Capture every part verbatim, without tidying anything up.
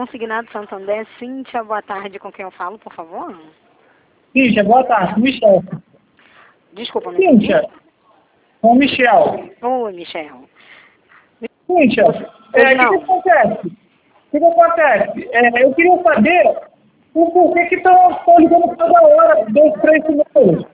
Consignado Santander, Cíntia, boa tarde, com quem eu falo, por favor? Cíntia, boa tarde, Michel. Desculpa, não entendi. Cíntia, com o Michel. Oi, Michel. Cíntia, é, o que, que acontece? O que, que acontece? É, eu queria saber o porquê que estão ligando toda hora, dois, três números.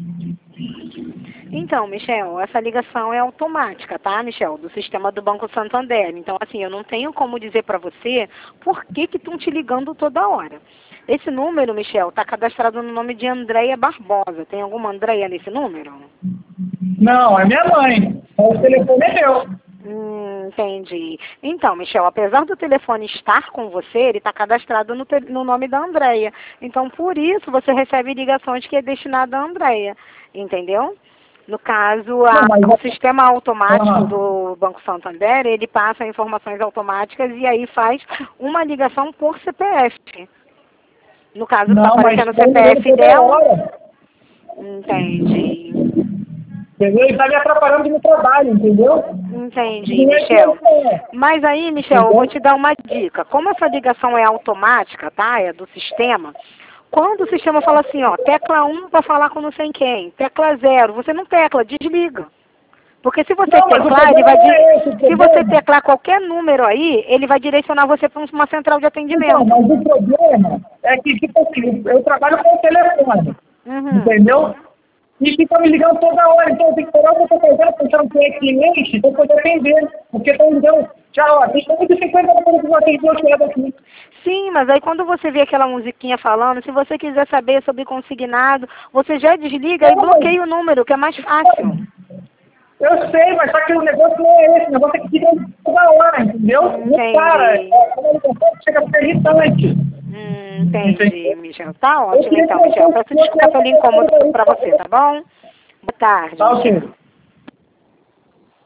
Então, Michel, essa ligação é automática, tá, Michel? Do sistema do Banco Santander. Então, assim, eu não tenho como dizer para você por que que estão te ligando toda hora. Esse número, Michel, está cadastrado no nome de Andréia Barbosa. Tem alguma Andréia nesse número? Não, é minha mãe. O telefone é meu. Hum, entendi. Então, Michel, apesar do telefone estar com você, ele está cadastrado no, no nome da Andréia. Então, por isso, você recebe ligações que é destinada à Andréia. Entendeu? No caso, a, Não, o sistema automático ah. do Banco Santander, ele passa informações automáticas e aí faz uma ligação por C P F. No caso, está aparecendo o C P F dela. Hora. Entendi. Entendeu? Ele está me atrapalhando no trabalho, entendeu? Entendi, Michel. Mas aí, Michel, eu vou te dar uma dica. Como essa ligação é automática, tá? É do sistema. Quando o sistema fala assim, ó, tecla um para falar com não sei quem, tecla zero, você não tecla, desliga. Porque se você não, teclar, ele vai é esse, se você teclar qualquer número aí, ele vai direcionar você para uma central de atendimento. Não, mas o problema é que, tipo assim, eu trabalho com o telefone, uhum. entendeu? E fica me ligando toda hora, então eu tenho que esperar o que eu estou fazendo, pensando que é cliente, para poder atender, porque estão ligando, tchau, tem cento e cinquenta pessoas que vão atender o que é daqui. Sim, mas aí quando você vê aquela musiquinha falando, se você quiser saber sobre consignado, você já desliga não, e bloqueia mas... o número, que é mais fácil. Eu sei, mas só que o negócio não é esse, o negócio é que fica toda hora, entendeu? Não para, é uma ligação que chega a ser irritante. Hum, entendi, Michel. Tá ótimo então, Michel. Peço desculpa pelo incômodo pra você, tá bom? Boa tarde. Tá, ok.